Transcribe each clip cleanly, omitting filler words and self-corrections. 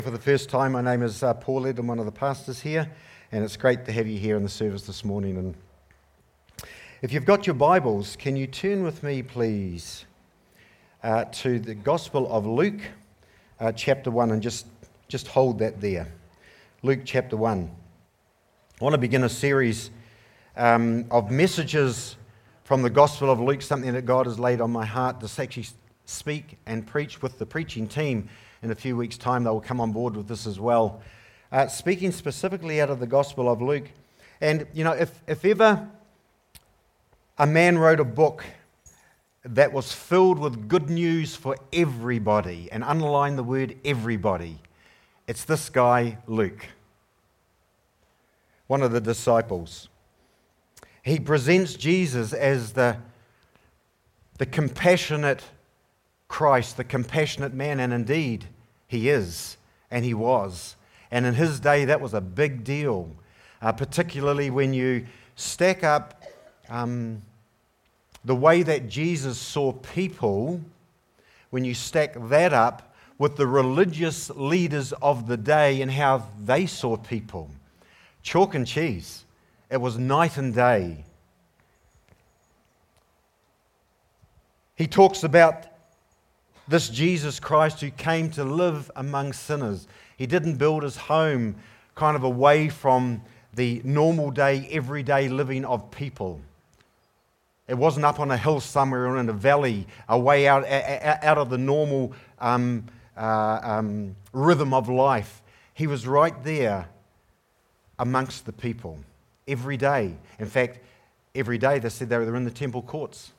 For the first time, my name is Paul Ed. I'm one of the pastors here, and it's great to have you here in the service this morning. And if you've got your Bibles, can you turn with me, please, to the Gospel of Luke, chapter 1, and just hold that there. Luke chapter 1. I want to begin a series of messages from the Gospel of Luke, something that God has laid on my heart to actually speak and preach with the preaching team. In a few weeks' time, they will come on board with this as well. Speaking specifically out of the Gospel of Luke. And, you know, if ever a man wrote a book that was filled with good news for everybody, and underline the word everybody, it's this guy, Luke, one of the disciples. He presents Jesus as the compassionate Christ, the compassionate man, and indeed he is, and he was. And in his day, that was a big deal, particularly when you stack up the way that Jesus saw people, when you stack that up with the religious leaders of the day and how they saw people. Chalk and cheese. It was night and day. He talks about this Jesus Christ who came to live among sinners. He didn't build his home kind of away from the normal day, everyday living of people. It wasn't up on a hill somewhere or in a valley, away out of the normal rhythm of life. He was right there amongst the people every day. In fact, every day they said they were in the temple courts.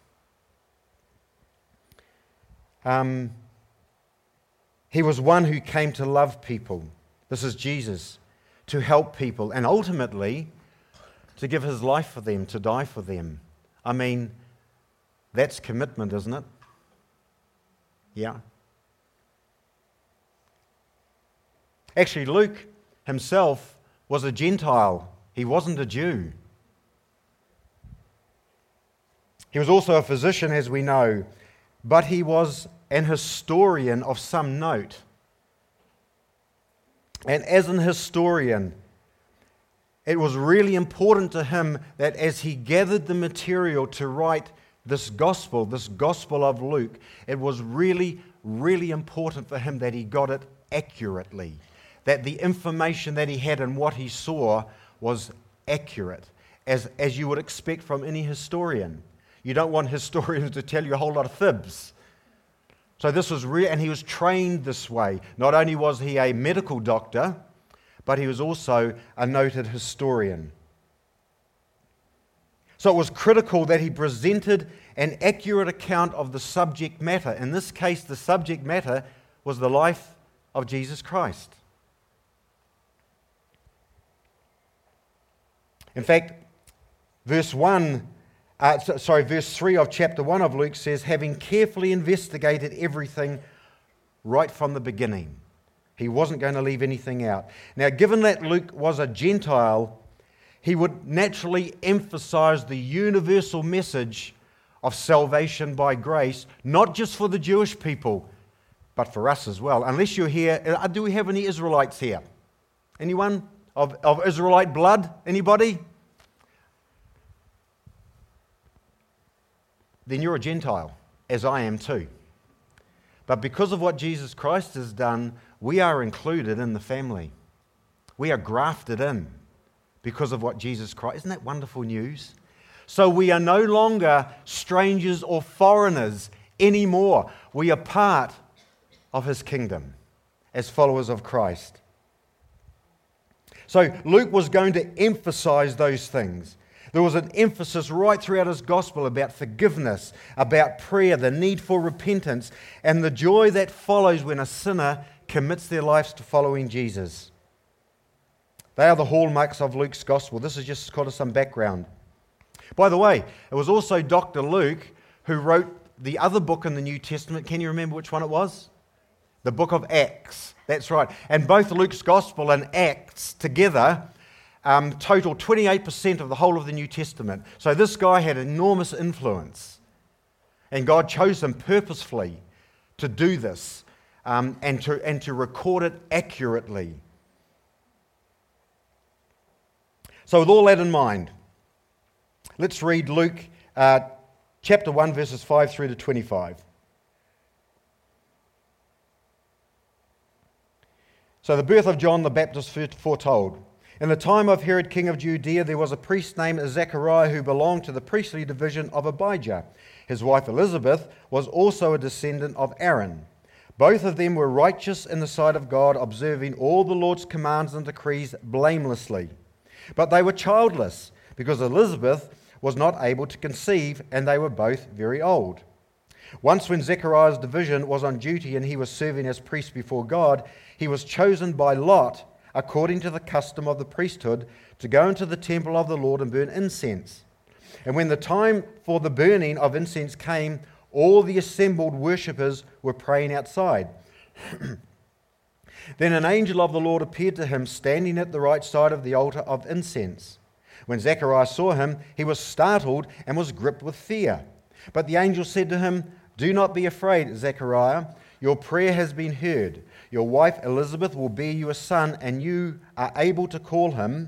He was one who came to love people. This is Jesus, to help people and ultimately to give his life for them, to die for them. I mean, that's commitment, isn't it? Yeah. Actually, Luke himself was a Gentile. He wasn't a Jew. He was also a physician, as we know, but he was an historian of some note. And as an historian, it was really important to him that as he gathered the material to write this gospel of Luke, it was really, really important for him that he got it accurately, that the information that he had and what he saw was accurate, as you would expect from any historian. You don't want historians to tell you a whole lot of fibs. So this was real, and he was trained this way. Not only was he a medical doctor, but he was also a noted historian. So it was critical that he presented an accurate account of the subject matter. In this case, the subject matter was the life of Jesus Christ. In fact, verse 3 of chapter 1 of Luke says, having carefully investigated everything right from the beginning. He wasn't going to leave anything out. Now, given that Luke was a Gentile, he would naturally emphasize the universal message of salvation by grace, not just for the Jewish people, but for us as well. Unless you're here, do we have any Israelites here? Anyone of Israelite blood? Anybody? Then you're a Gentile, as I am too. But because of what Jesus Christ has done, we are included in the family. We are grafted in because of what Jesus Christ... Isn't that wonderful news? So we are no longer strangers or foreigners anymore. We are part of his kingdom as followers of Christ. So Luke was going to emphasize those things. There was an emphasis right throughout his gospel about forgiveness, about prayer, the need for repentance, and the joy that follows when a sinner commits their lives to following Jesus. They are the hallmarks of Luke's gospel. This is just kind of some background. By the way, it was also Dr. Luke who wrote the other book in the New Testament. Can you remember which one it was? The book of Acts. That's right. And both Luke's gospel and Acts together total 28% of the whole of the New Testament. So this guy had enormous influence. And God chose him purposefully to do this. and to record it accurately. So with all that in mind, let's read Luke chapter 1, verses 5 through to 25. So the birth of John the Baptist foretold. In the time of Herod, king of Judea, there was a priest named Zechariah who belonged to the priestly division of Abijah. His wife Elizabeth was also a descendant of Aaron. Both of them were righteous in the sight of God, observing all the Lord's commands and decrees blamelessly. But they were childless, because Elizabeth was not able to conceive, and they were both very old. Once when Zechariah's division was on duty and he was serving as priest before God, he was chosen by lot, according to the custom of the priesthood, to go into the temple of the Lord and burn incense. And when the time for the burning of incense came, all the assembled worshippers were praying outside. Then an angel of the Lord appeared to him, standing at the right side of the altar of incense. When Zechariah saw him, he was startled and was gripped with fear. But the angel said to him, "Do not be afraid, Zechariah. Your prayer has been heard. Your wife Elizabeth will bear you a son, and you are to call him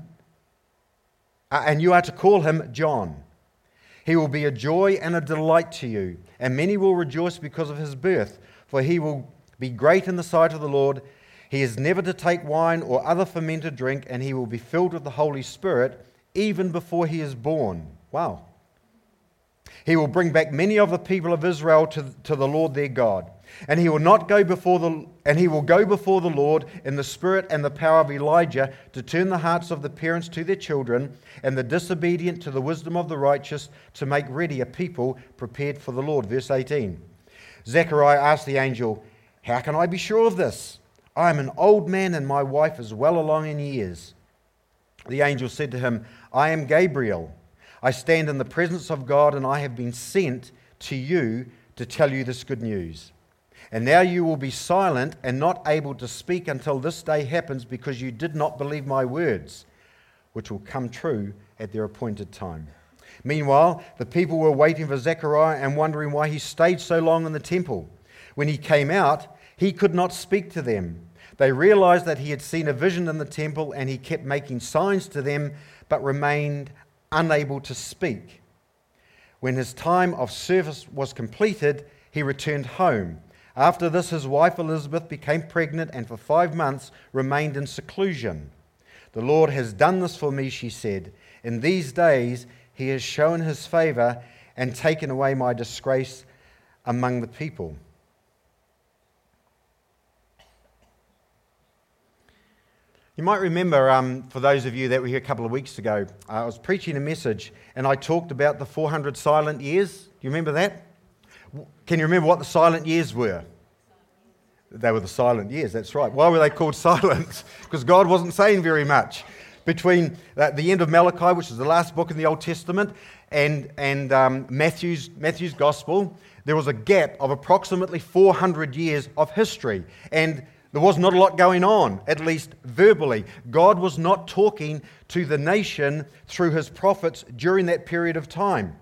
John. He will be a joy and a delight to you, and many will rejoice because of his birth, for he will be great in the sight of the Lord. He is never to take wine or other fermented drink, and he will be filled with the Holy Spirit even before he is born." Wow. "He will bring back many of the people of Israel to the Lord their God, and he will go before the Lord in the spirit and the power of Elijah, to turn the hearts of the parents to their children, and the disobedient to the wisdom of the righteous, to make ready a people prepared for the Lord." Verse 18. Zechariah asked the angel, "How can I be sure of this? I am an old man, and my wife is well along in years." The angel said to him, "I am Gabriel. I stand in the presence of God, and I have been sent to you to tell you this good news. And now you will be silent and not able to speak until this day happens, because you did not believe my words, which will come true at their appointed time." Meanwhile, the people were waiting for Zechariah and wondering why he stayed so long in the temple. When he came out, he could not speak to them. They realized that he had seen a vision in the temple, and he kept making signs to them, but remained unable to speak. When his time of service was completed, he returned home. After this, his wife Elizabeth became pregnant, and for 5 months remained in seclusion. "The Lord has done this for me," she said. "In these days he has shown his favor and taken away my disgrace among the people." You might remember, for those of you that were here a couple of weeks ago, I was preaching a message and I talked about the 400 silent years. Do you remember that? Can you remember what the silent years were? They were the silent years, that's right. Why were they called silent? Because God wasn't saying very much. Between the end of Malachi, which is the last book in the Old Testament, and Matthew's Gospel, there was a gap of approximately 400 years of history. And there was not a lot going on, at least verbally. God was not talking to the nation through his prophets during that period of time.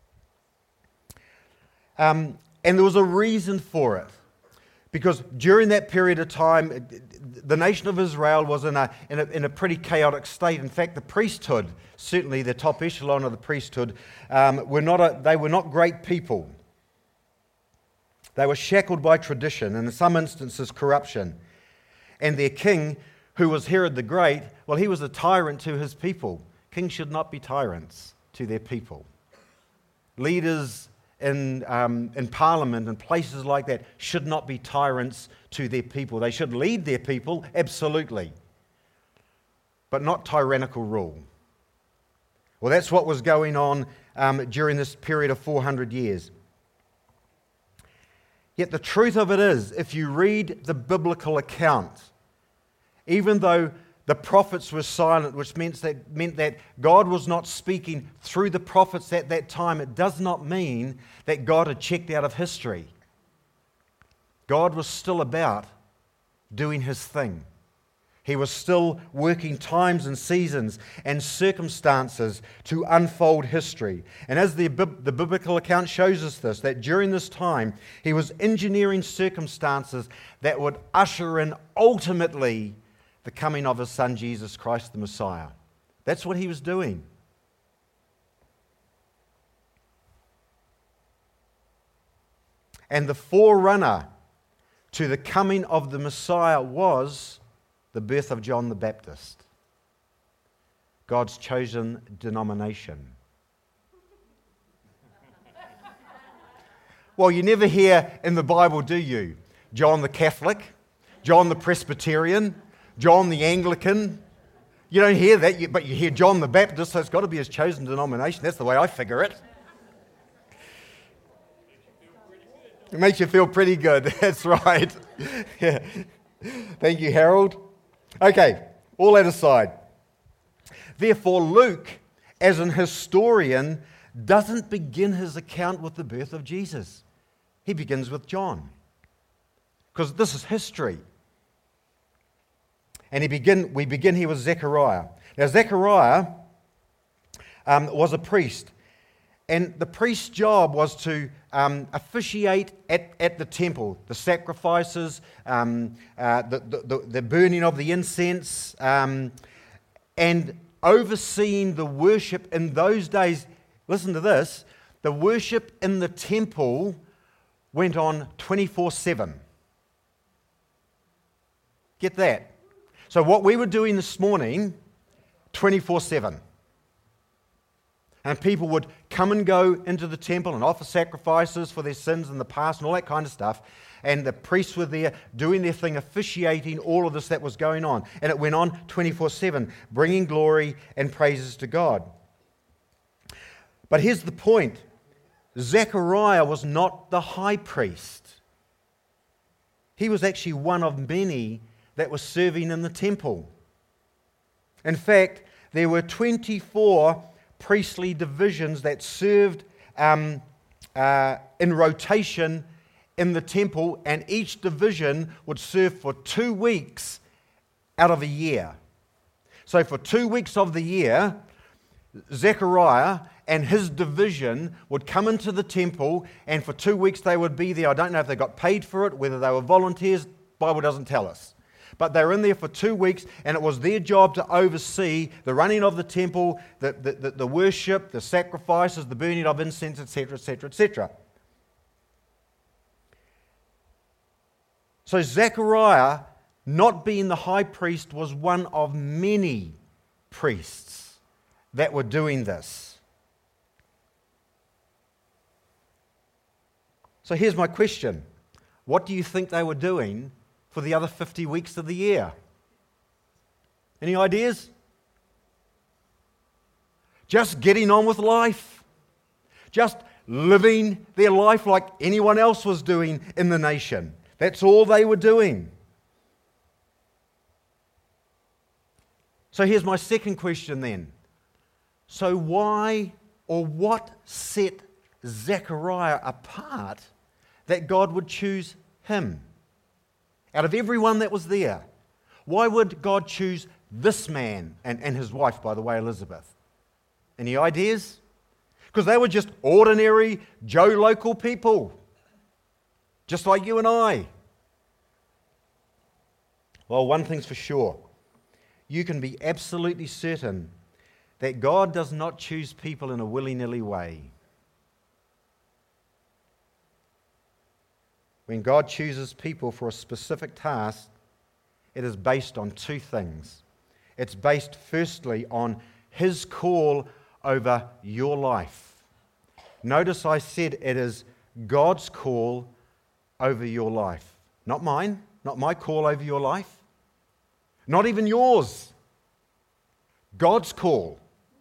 And there was a reason for it. Because during that period of time, the nation of Israel was in a pretty chaotic state. In fact, the priesthood, certainly the top echelon of the priesthood, they were not great people. They were shackled by tradition, and in some instances corruption. And their king, who was Herod the Great, well, he was a tyrant to his people. Kings should not be tyrants to their people. Leaders in parliament and places like that should not be tyrants to their people. They should lead their people, absolutely, but not tyrannical rule. Well, that's what was going on during this period of 400 years. Yet the truth of it is, if you read the biblical account, even though the prophets were silent, which meant that God was not speaking through the prophets at that time, it does not mean that God had checked out of history. God was still about doing his thing. He was still working times and seasons and circumstances to unfold history. And as the biblical account shows us this, that during this time, he was engineering circumstances that would usher in ultimately the coming of his son, Jesus Christ, the Messiah. That's what he was doing. And the forerunner to the coming of the Messiah was the birth of John the Baptist, God's chosen denomination. Well, you never hear in the Bible, do you? John the Catholic, John the Presbyterian, John the Anglican. You don't hear that, but you hear John the Baptist, so it's got to be his chosen denomination. That's the way I figure it. It makes you feel pretty good. That's right. Yeah. Thank you, Harold. Okay, all that aside. Therefore, Luke, as an historian, doesn't begin his account with the birth of Jesus. He begins with John, because this is history. And we begin here with Zechariah. Now, Zechariah was a priest. And the priest's job was to officiate at the temple, the sacrifices, the burning of the incense, and overseeing the worship in those days. Listen to this, the worship in the temple went on 24/7. Get that? So what we were doing this morning, 24/7. And people would come and go into the temple and offer sacrifices for their sins in the past and all that kind of stuff. And the priests were there doing their thing, officiating all of this that was going on. And it went on 24/7, bringing glory and praises to God. But here's the point. Zechariah was not the high priest. He was actually one of many that was serving in the temple. In fact, there were 24 priestly divisions that served in rotation in the temple, and each division would serve for 2 weeks out of a year. So for 2 weeks of the year, Zechariah and his division would come into the temple, and for 2 weeks they would be there. I don't know if they got paid for it, whether they were volunteers, the Bible doesn't tell us. But they were in there for 2 weeks, and it was their job to oversee the running of the temple, the worship, the sacrifices, the burning of incense, etc., etc., etc. So Zechariah, not being the high priest, was one of many priests that were doing this. So here's my question. What do you think they were doing for the other 50 weeks of the year? Any ideas? Just getting on with life. Just living their life like anyone else was doing in the nation. That's all they were doing. So here's my second question then. So why or what set Zechariah apart that God would choose him? Out of everyone that was there, why would God choose this man and his wife, by the way, Elizabeth? Any ideas? Because they were just ordinary Joe local people, just like you and I. Well, one thing's for sure. You can be absolutely certain that God does not choose people in a willy-nilly way. When God chooses people for a specific task, it is based on two things. It's based firstly on His call over your life. Notice I said it is God's call over your life. Not mine, not my call over your life. Not even yours. God's call.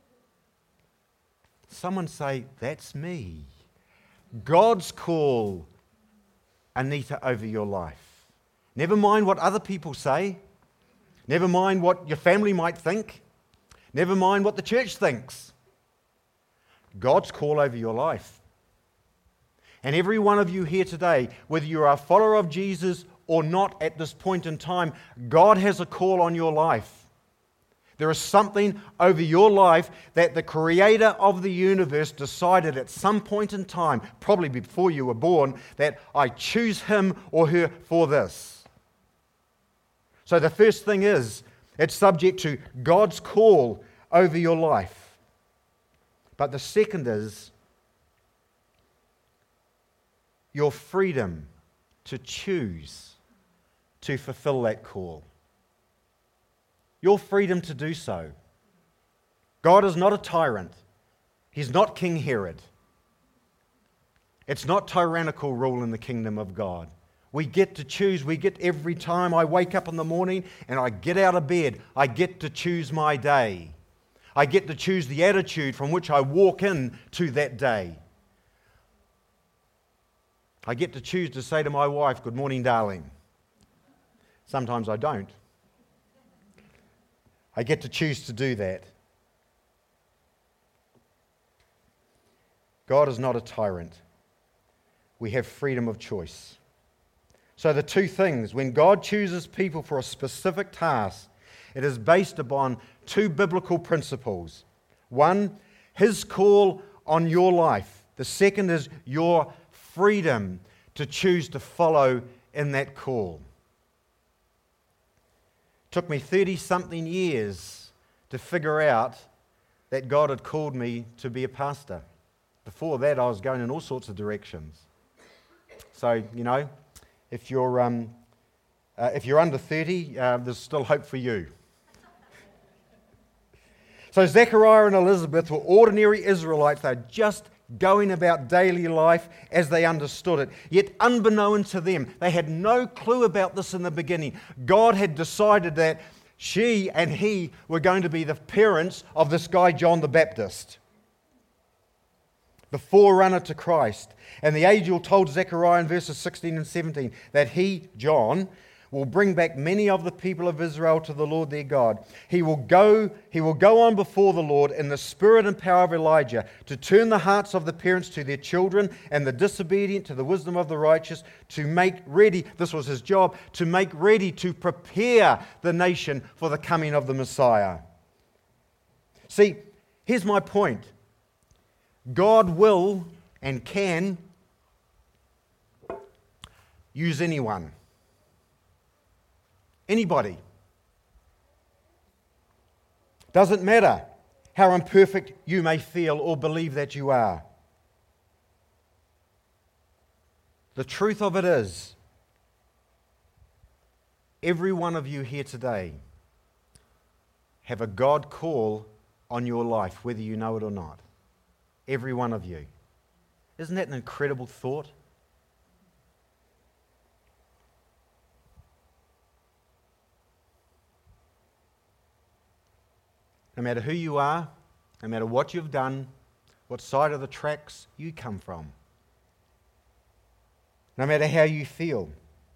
Someone say, that's me. God's call, Anita, over your life. Never mind what other people say. Never mind what your family might think. Never mind what the church thinks. God's call over your life. And every one of you here today, whether you're a follower of Jesus or not at this point in time, God has a call on your life. There is something over your life that the Creator of the universe decided at some point in time, probably before you were born, that I choose him or her for this. So the first thing is, it's subject to God's call over your life. But the second is your freedom to choose to fulfill that call. Your freedom to do so. God is not a tyrant. He's not King Herod. It's not tyrannical rule in the kingdom of God. We get to choose. We get every time I wake up in the morning and I get out of bed, I get to choose my day. I get to choose the attitude from which I walk in to that day. I get to choose to say to my wife, "Good morning, darling." Sometimes I don't. I get to choose to do that. God is not a tyrant. We have freedom of choice. So the two things, when God chooses people for a specific task, it is based upon two biblical principles. One, his call on your life. The second is your freedom to choose to follow in that call. Took me 30-something years to figure out that God had called me to be a pastor. Before that, I was going in all sorts of directions. So, if you're under 30, there's still hope for you. So Zechariah and Elizabeth were ordinary Israelites. They're just going about daily life as they understood it. Yet unbeknown to them, they had no clue about this in the beginning. God had decided that she and he were going to be the parents of this guy, John the Baptist, the forerunner to Christ. And the angel told Zechariah in verses 16 and 17 that he, John, will bring back many of the people of Israel to the Lord their God. He will go on before the Lord in the spirit and power of Elijah to turn the hearts of the parents to their children and the disobedient to the wisdom of the righteous, to make ready, this was his job, to make ready to prepare the nation for the coming of the Messiah. See, here's my point. God will and can use anyone. Anybody. Doesn't matter how imperfect you may feel or believe that you are. The truth of it is, every one of you here today have a God call on your life, whether you know it or not. Every one of you. Isn't that an incredible thought? No matter who you are, no matter what you've done, what side of the tracks you come from, no matter how you feel,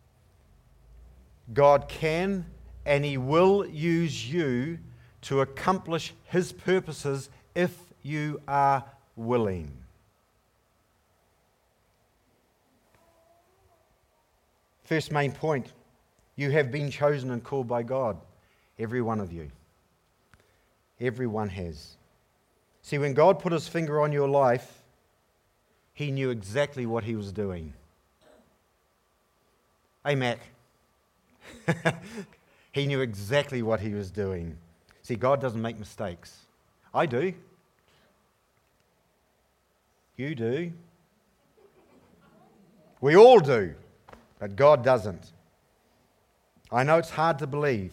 God can and He will use you to accomplish His purposes if you are willing. First main point, you have been chosen and called by God. Every one of you. Everyone has. See, when God put His finger on your life, He knew exactly what He was doing. Hey, Mac. He knew exactly what He was doing. See, God doesn't make mistakes. I do. You do. We all do. But God doesn't. I know it's hard to believe.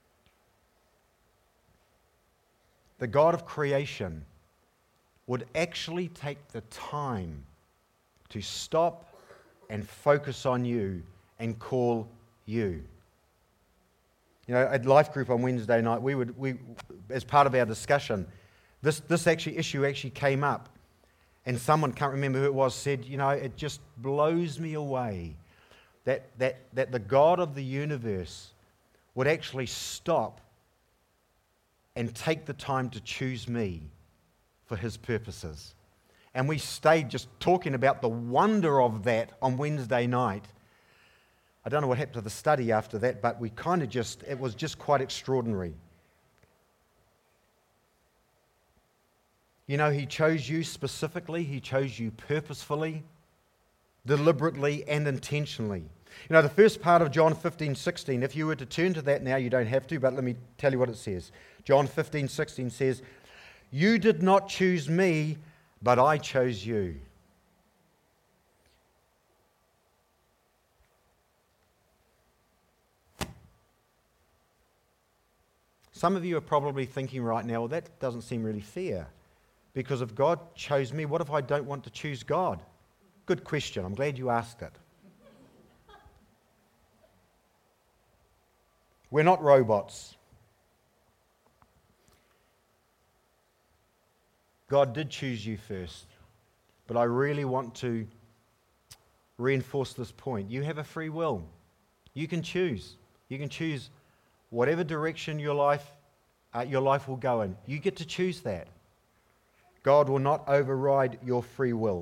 The God of creation would actually take the time to stop and focus on you and call you. You know, at Life Group on Wednesday night, we as part of our discussion, this issue actually came up, and someone, can't remember who it was, said, you know, it just blows me away that the God of the universe would actually stop and take the time to choose me for His purposes. And we stayed just talking about the wonder of that on Wednesday night. I don't know what happened to the study after that, but it was just quite extraordinary. You know, He chose you specifically. He chose you purposefully, deliberately, and intentionally. You know, the first part of John 15:16, if you were to turn to that now, you don't have to, but let me tell you what it says. John 15:16 says, "You did not choose me, but I chose you." Some of you are probably thinking right now, well, that doesn't seem really fair. Because if God chose me, what if I don't want to choose God? Good question. I'm glad you asked it. We're not robots. God did choose you first. But I really want to reinforce this point. You have a free will. You can choose. You can choose whatever direction your life will go in. You get to choose that. God will not override your free will.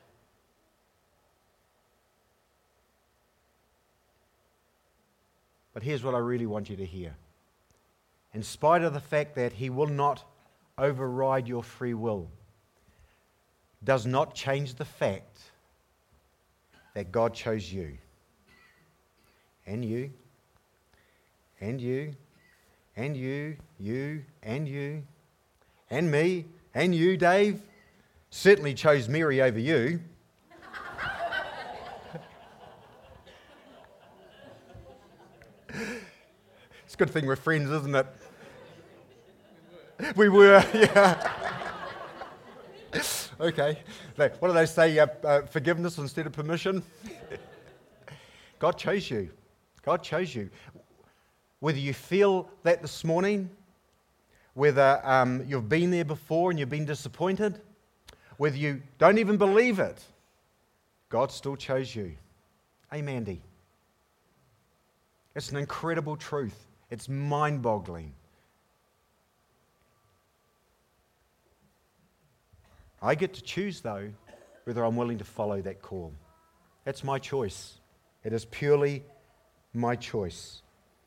But here's what I really want you to hear. In spite of the fact that He will not override your free will, does not change the fact that God chose you. And you. And you, and you, you, and you, and me, and you, Dave. Certainly chose Mary over you. It's a good thing we're friends, isn't it? We were, yeah. Okay. What do they say? Forgiveness instead of permission? God chose you. God chose you. Whether you feel that this morning, whether you've been there before and you've been disappointed, whether you don't even believe it, God still chose you. Hey, Mandy. It's an incredible truth. It's mind-boggling. I get to choose, though, whether I'm willing to follow that call. That's my choice. It is purely my choice.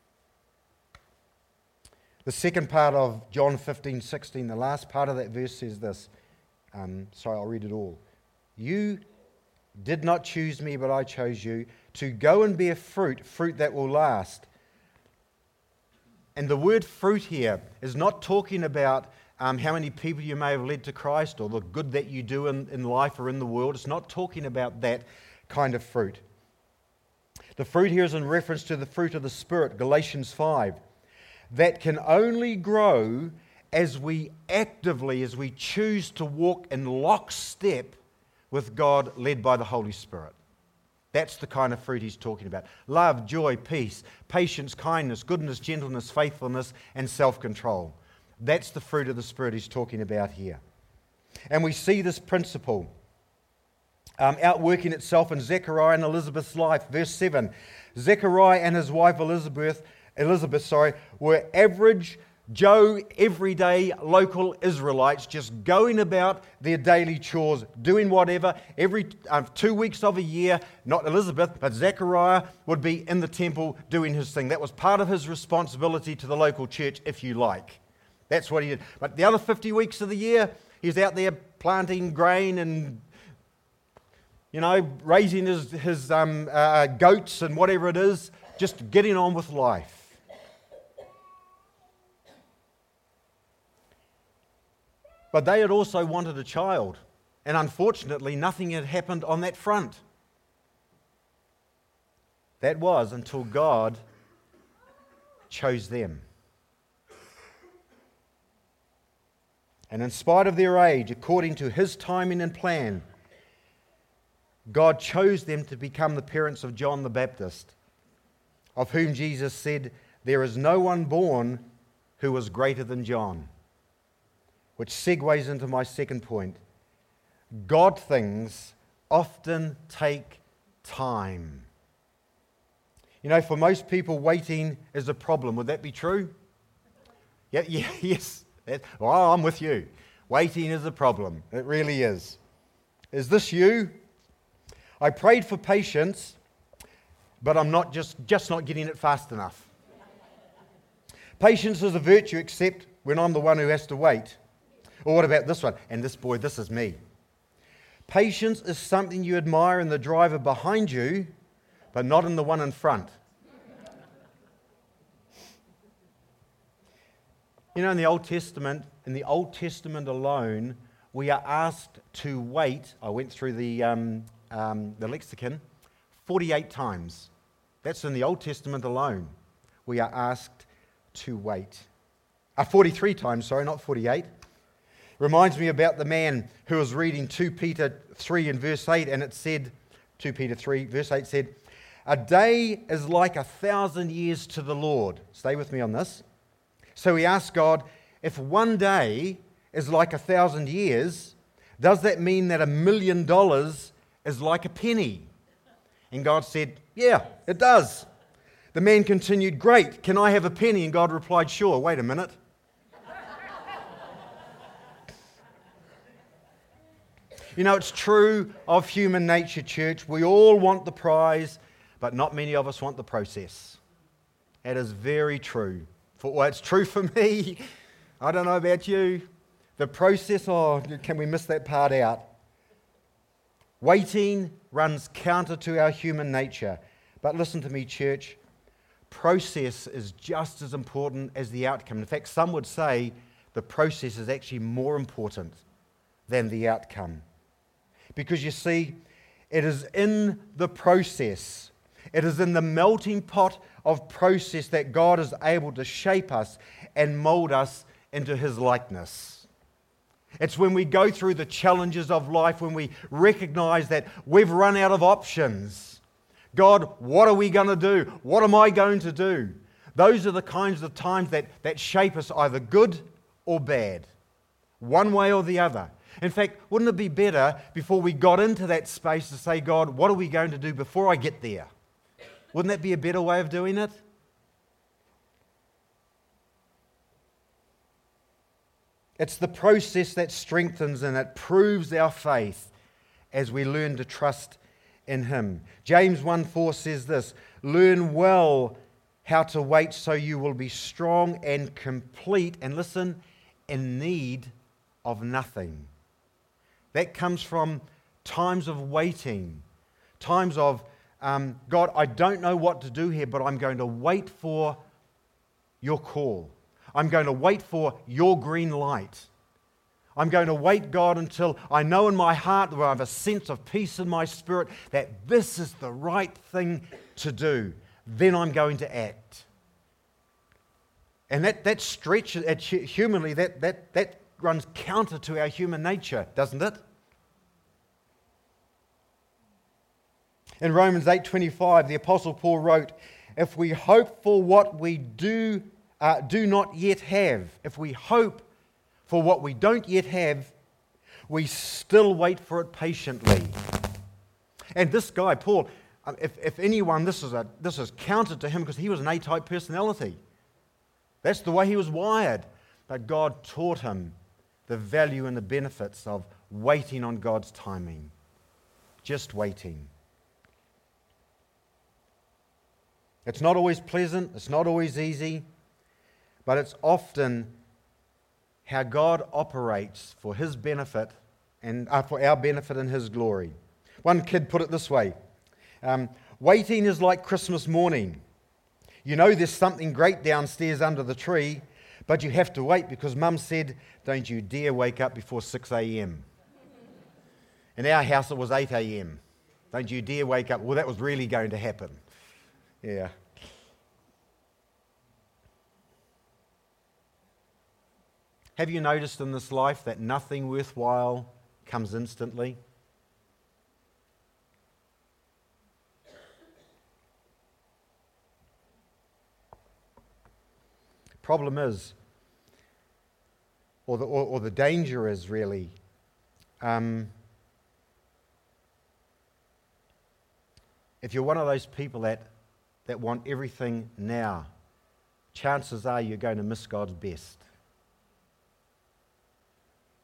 The second part of John 15:16, the last part of that verse says this. I'll read it all. You did not choose me, but I chose you to go and bear fruit that will last. And the word fruit here is not talking about how many people you may have led to Christ or the good that you do in life or in the world. It's not talking about that kind of fruit. The fruit here is in reference to the fruit of the Spirit, Galatians 5. That can only grow as we choose to walk in lockstep with God, led by the Holy Spirit. That's the kind of fruit he's talking about. Love, joy, peace, patience, kindness, goodness, gentleness, faithfulness, and self-control. That's the fruit of the Spirit he's talking about here. And we see this principle outworking itself in Zechariah and Elizabeth's life. Verse 7, Zechariah and his wife Elizabeth, were average Joe, everyday local Israelites just going about their daily chores, doing whatever. Every 2 weeks of a year, not Elizabeth, but Zechariah would be in the temple doing his thing. That was part of his responsibility to the local church, if you like. That's what he did. But the other 50 weeks of the year, he's out there planting grain and, raising his goats and whatever it is, just getting on with life. But they had also wanted a child, and unfortunately nothing had happened on that front. That was until God chose them. And in spite of their age, according to His timing and plan, God chose them to become the parents of John the Baptist, of whom Jesus said, "There is no one born who was greater than John." Which segues into my second point. God things often take time. For most people, waiting is a problem. Would that be true? Yeah, yes. I'm with you. Waiting is a problem. It really is. Is this you? I prayed for patience, but I'm not just not getting it fast enough. Patience is a virtue except when I'm the one who has to wait. Or what about this one? And this is me. Patience is something you admire in the driver behind you, but not in the one in front. You know, in the Old Testament alone, we are asked to wait. I went through the lexicon 48 times. That's in the Old Testament alone. We are asked to wait. 43 times, sorry, not 48. Reminds me about the man who was reading 2 Peter 3 and verse 8, and it said, 2 Peter 3 verse 8 said, "A day is like 1,000 years to the Lord." Stay with me on this. So he asked God, if one day is like 1,000 years, does that mean that $1 million is like a penny? And God said, yeah, it does. The man continued, great, can I have a penny? And God replied, sure, wait a minute. You know, it's true of human nature, church. We all want the prize, but not many of us want the process. That is very true. Well, it's true for me. I don't know about you. The process, can we miss that part out? Waiting runs counter to our human nature. But listen to me, church. Process is just as important as the outcome. In fact, some would say the process is actually more important than the outcome. Because you see, it is in the process, it is in the melting pot of process that God is able to shape us and mold us into His likeness. It's when we go through the challenges of life, when we recognize that we've run out of options. God, what are we going to do? What am I going to do? Those are the kinds of times that shape us either good or bad, one way or the other. In fact, wouldn't it be better before we got into that space to say, God, what are we going to do before I get there? Wouldn't that be a better way of doing it? It's the process that strengthens and it proves our faith as we learn to trust in Him. James 1:4 says this, learn well how to wait so you will be strong and complete, and listen, in need of nothing. That comes from times of waiting, times of, God, I don't know what to do here, but I'm going to wait for your call. I'm going to wait for your green light. I'm going to wait, God, until I know in my heart that I have a sense of peace in my spirit that this is the right thing to do. Then I'm going to act. And that stretch, humanly, that runs counter to our human nature, doesn't it? In Romans 8:25, the Apostle Paul wrote, if we hope for what we do not yet have, if we hope for what we don't yet have, we still wait for it patiently. And this guy, Paul, if anyone, this is counter to him because he was an A-type personality. That's the way he was wired. But God taught him the value and the benefits of waiting on God's timing. Just waiting. It's not always pleasant, it's not always easy, but it's often how God operates for His benefit and for our benefit and His glory. One kid put it this way, waiting is like Christmas morning. You know there's something great downstairs under the tree, but you have to wait because Mum said, don't you dare wake up before 6 a.m. In our house it was 8 a.m. Don't you dare wake up. Well, that was really going to happen. Yeah. Have you noticed in this life that nothing worthwhile comes instantly? Problem is, or the danger is really, if you're one of those people that want everything now, chances are you're going to miss God's best.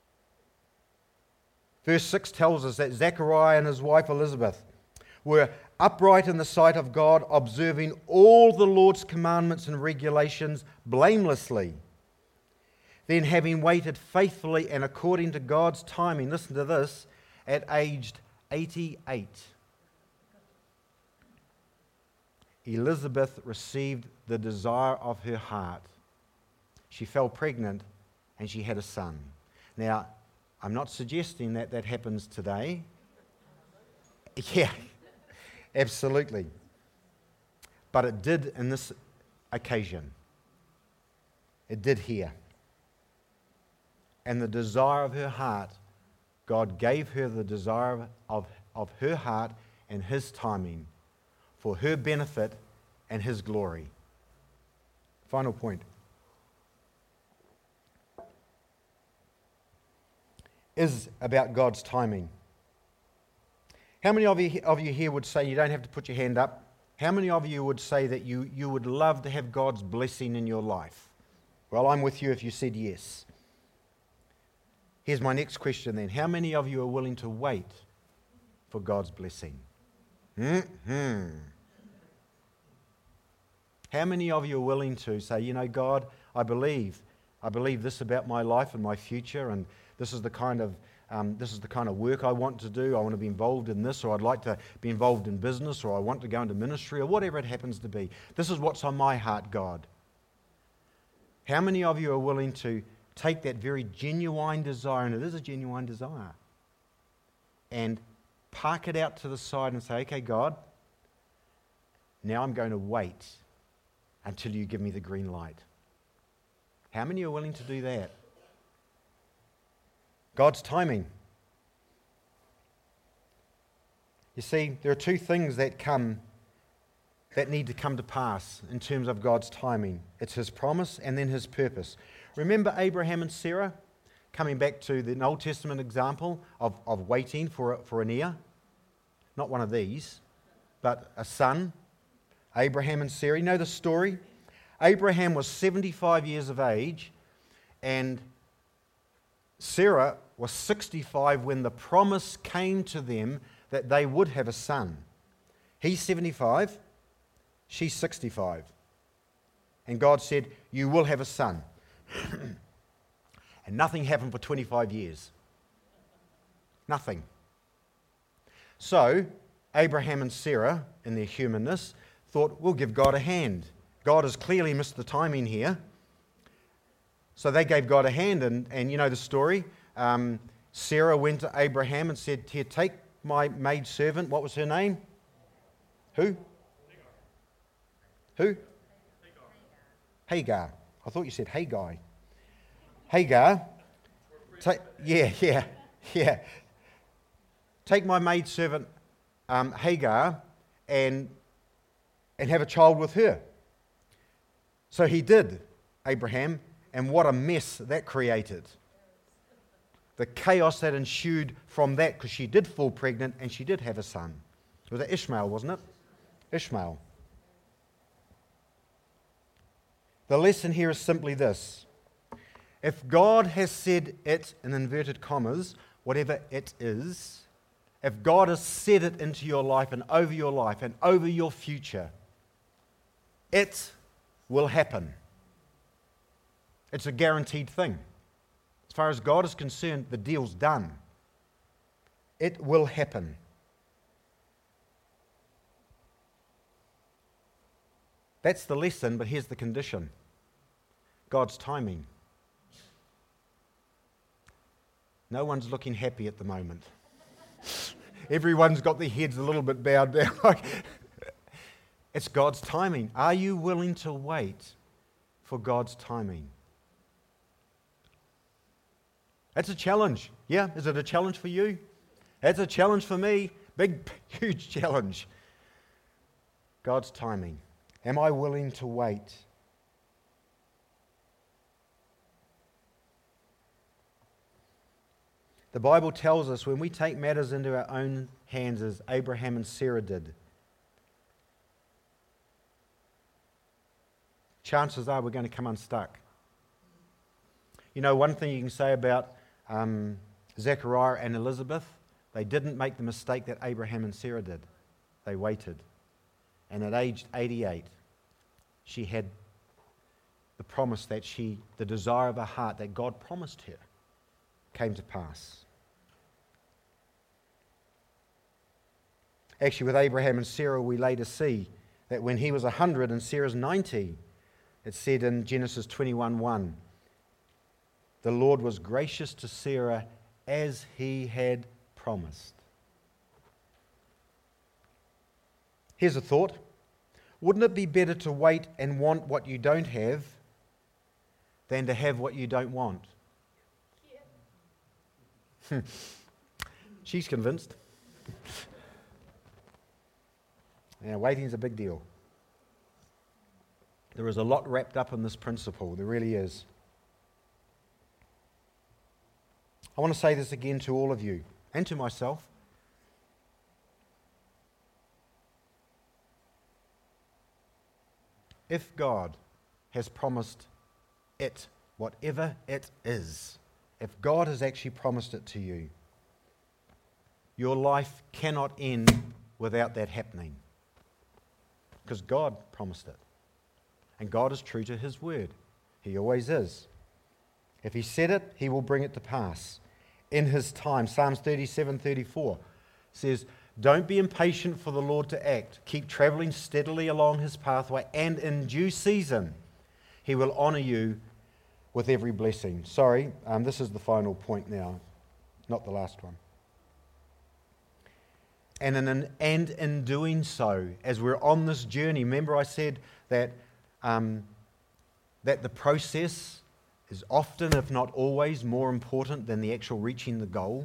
Verse 6 tells us that Zechariah and his wife Elizabeth were upright in the sight of God, observing all the Lord's commandments and regulations blamelessly. Then, having waited faithfully and according to God's timing, listen to this, at aged 88, Elizabeth received the desire of her heart. She fell pregnant and she had a son. Now, I'm not suggesting that that happens today. Yeah, absolutely. But it did in this occasion. It did here. And the desire of her heart, God gave her the desire of her heart and His timing for her benefit and His glory. Final point. Is about God's timing. How many of you here would say, you don't have to put your hand up, how many of you would say that you would love to have God's blessing in your life? Well, I'm with you if you said yes. Here's my next question then. How many of you are willing to wait for God's blessing? How many of you are willing to say, you know, God, I believe this about my life and my future, and this is the kind of work I want to do. I want to be involved in this, or I'd like to be involved in business, or I want to go into ministry, or whatever it happens to be. This is what's on my heart, God. How many of you are willing to take that very genuine desire, and it is a genuine desire, and park it out to the side and say, okay, God, now I'm going to wait until you give me the green light? How many are willing to do that? God's timing. You see, there are two things that need to come to pass in terms of God's timing. It's His promise and then His purpose. Remember Abraham and Sarah? Coming back to the Old Testament example of waiting for an heir. Not one of these, but a son. Abraham and Sarah. You know the story? Abraham was 75 years of age, and Sarah was 65 when the promise came to them that they would have a son. He's 75, she's 65. And God said, you will have a son. And nothing happened for 25 years. Nothing. So, Abraham and Sarah, in their humanness, thought, we'll give God a hand. God has clearly missed the timing here. So they gave God a hand, and you know the story. Sarah went to Abraham and said, here, take my maidservant. What was her name? Who? Who? Hagar. I thought you said Haggai. Hagar. Yeah. Take my maidservant Hagar and have a child with her. So he did, Abraham, and what a mess that created. The chaos that ensued from that, because she did fall pregnant and she did have a son. It was Ishmael, wasn't it? Ishmael. The lesson here is simply this. If God has said it, in inverted commas, whatever it is, if God has said it into your life and over your future, it will happen. It's a guaranteed thing. As far as God is concerned, the deal's done. It will happen. That's the lesson, but here's the condition. God's timing. No one's looking happy at the moment. Everyone's got their heads a little bit bowed down. It's God's timing. Are you willing to wait for God's timing? That's a challenge. Yeah, is it a challenge for you? That's a challenge for me. Big, huge challenge. God's timing. Am I willing to wait? The Bible tells us when we take matters into our own hands, as Abraham and Sarah did, chances are we're going to come unstuck. You know, one thing you can say about Zechariah and Elizabeth, they didn't make the mistake that Abraham and Sarah did. they waited. And at age 88, she had the promise that the desire of her heart that God promised her came to pass. Actually, with Abraham and Sarah, we later see that when he was 100 and Sarah's 90, it said in Genesis 21:1, the Lord was gracious to Sarah as he had promised. Here's a thought. Wouldn't it be better to wait and want what you don't have than to have what you don't want? Yeah. She's convinced. Now, waiting's a big deal. There is a lot wrapped up in this principle. There really is. I want to say this again to all of you and to myself. If God has promised it, whatever it is, if God has actually promised it to you, your life cannot end without that happening. Because God promised it. And God is true to His word. He always is. If He said it, He will bring it to pass in His time. Psalms 37:34 says, don't be impatient for the Lord to act. Keep traveling steadily along His pathway, and in due season He will honor you with every blessing. Sorry, this is the final point now, not the last one. And in doing so, as we're on this journey, remember I said that that the process is often, if not always, more important than the actual reaching the goal.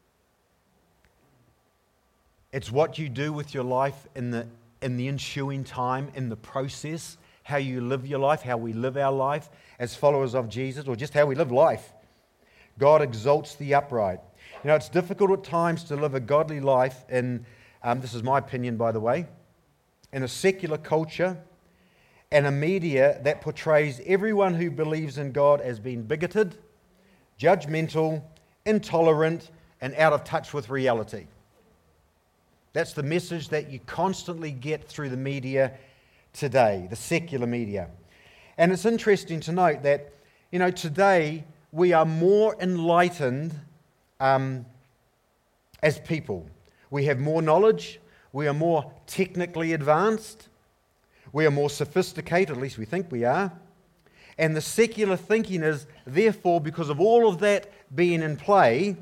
It's what you do with your life in the ensuing time, in the process, how you live your life, how we live our life as followers of Jesus, or just how we live life. God exalts the upright. You know, it's difficult at times to live a godly life in, this is my opinion by the way, in a secular culture and a media that portrays everyone who believes in God as being bigoted, judgmental, intolerant, and out of touch with reality. That's the message that you constantly get through the media today, the secular media. And it's interesting to note that, you know, today we are more enlightened as people. We have more knowledge, we are more technically advanced, we are more sophisticated, at least we think we are. And the secular thinking is, therefore, because of all of that being in play,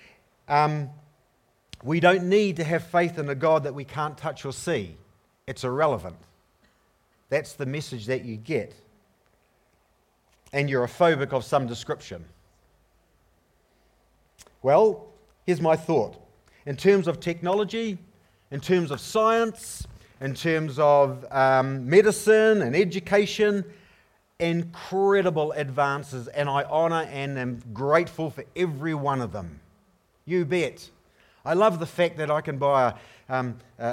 we don't need to have faith in a God that we can't touch or see. It's irrelevant. That's the message that you get. And you're a phobic of some description. Well, here's my thought. In terms of technology, in terms of science, in terms of medicine and education, incredible advances, and I honour and am grateful for every one of them. You bet. I love the fact that I can buy a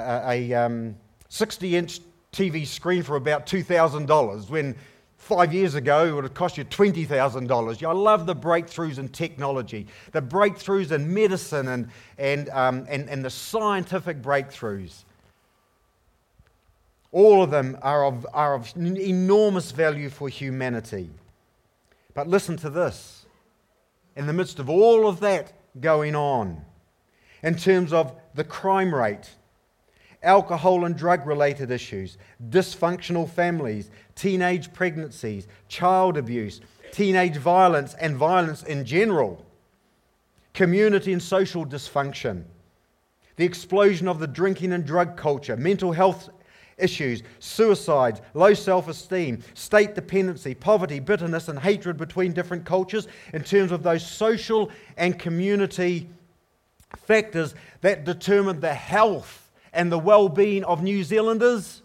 60-inch TV screen for about $2,000 when 5 years ago it would have cost you $20,000. I love the breakthroughs in technology, the breakthroughs in medicine and the scientific breakthroughs. All of them are of enormous value for humanity. But listen to this. In the midst of all of that going on, in terms of the crime rate, alcohol and drug-related issues, dysfunctional families, teenage pregnancies, child abuse, teenage violence and violence in general, community and social dysfunction, the explosion of the drinking and drug culture, mental health issues, suicides, low self-esteem, state dependency, poverty, bitterness and hatred between different cultures, in terms of those social and community factors that determine the health and the well-being of New Zealanders.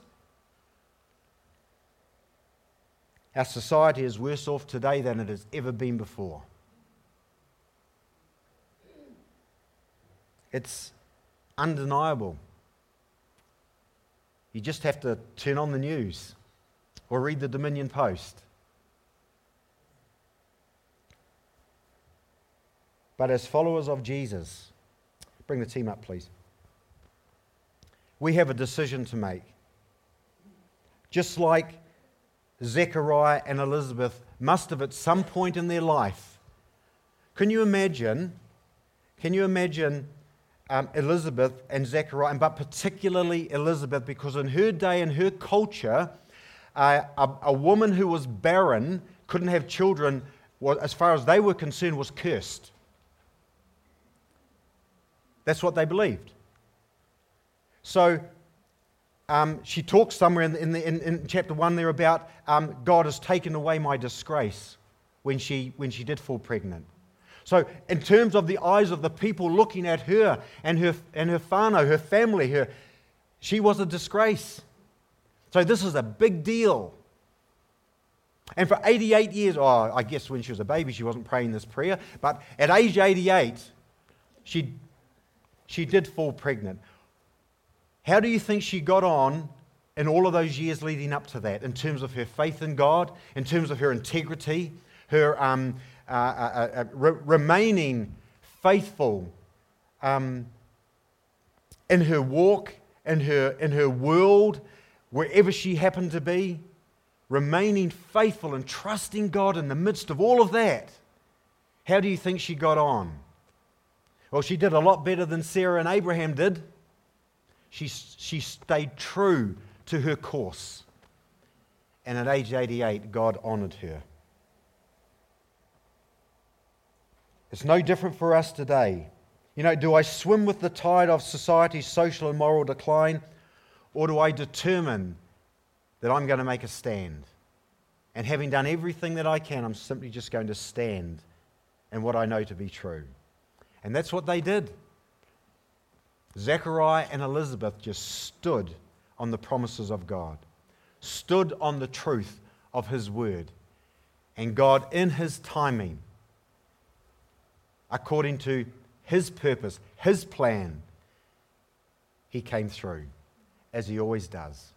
Our society is worse off today than it has ever been before. It's undeniable. You just have to turn on the news or read the Dominion Post. But as followers of Jesus, bring the team up, please. we have a decision to make. Just like Zechariah and Elizabeth must have at some point in their life. Can you imagine Elizabeth and Zechariah, but particularly Elizabeth, because in her day and her culture, a woman who was barren, couldn't have children, as far as they were concerned, was cursed. That's what they believed. So she talks somewhere in chapter 1 there about God has taken away my disgrace when she did fall pregnant. So in terms of the eyes of the people looking at her and her whānau, her family, she was a disgrace. So this is a big deal. And for 88 years, I guess when she was a baby she wasn't praying this prayer, but at age 88 she did fall pregnant. How do you think she got on in all of those years leading up to that, in terms of her faith in God, in terms of her integrity, her remaining faithful in her walk, in her world, wherever she happened to be, remaining faithful and trusting God in the midst of all of that? How do you think she got on? Well, she did a lot better than Sarah and Abraham did. She stayed true to her course. And at age 88, God honoured her. It's no different for us today. Do I swim with the tide of society's social and moral decline, or do I determine that I'm going to make a stand? And having done everything that I can, I'm simply just going to stand in what I know to be true. And that's what they did. Zechariah and Elizabeth just stood on the promises of God, stood on the truth of His word. And God, in His timing, according to His purpose, His plan, He came through, as He always does.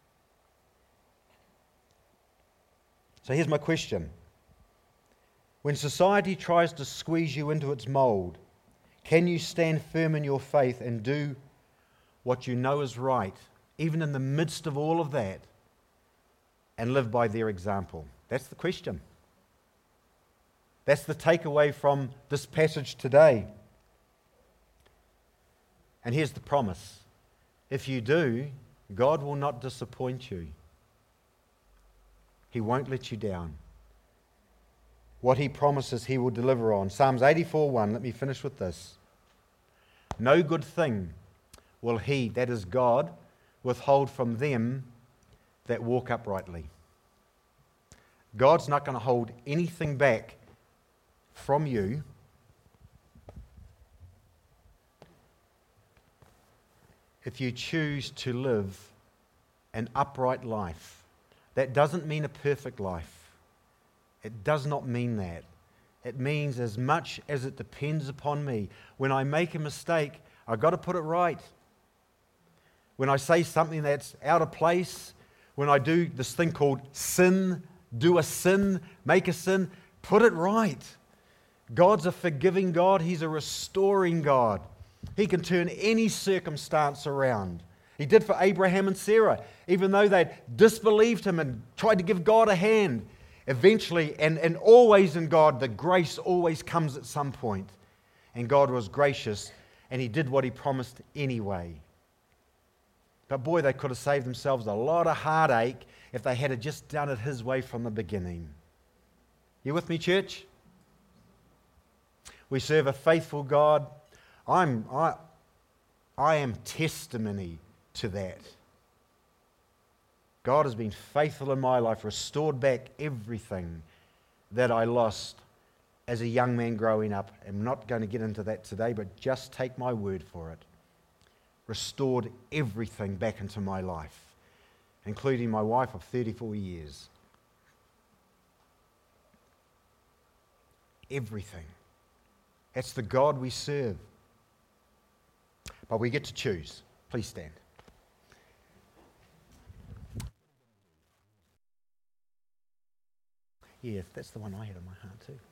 So here's my question. When society tries to squeeze you into its mold, can you stand firm in your faith and do what you know is right, even in the midst of all of that, and live by their example? That's the question. That's the takeaway from this passage today. And here's the promise. If you do, God will not disappoint you. He won't let you down. What He promises, He will deliver on. Psalms 84:1, let me finish with this. No good thing will He, that is God, withhold from them that walk uprightly. God's not going to hold anything back from you if you choose to live an upright life. That doesn't mean a perfect life. It does not mean that. It means as much as it depends upon me. When I make a mistake, I've got to put it right. When I say something that's out of place, when I do this thing called sin, do a sin, make a sin, put it right. God's a forgiving God. He's a restoring God. He can turn any circumstance around. He did for Abraham and Sarah. Even though they'd disbelieved Him and tried to give God a hand, eventually, and always in God, the grace always comes at some point. And God was gracious, and He did what He promised anyway. But boy, they could have saved themselves a lot of heartache if they had just done it His way from the beginning. You with me, church? We serve a faithful God. I am testimony to that. God has been faithful in my life, restored back everything that I lost as a young man growing up. I'm not going to get into that today, but just take my word for it. Restored everything back into my life, including my wife of 34 years. Everything. That's the God we serve. But we get to choose. Please stand. Yeah, that's the one I had on my heart too.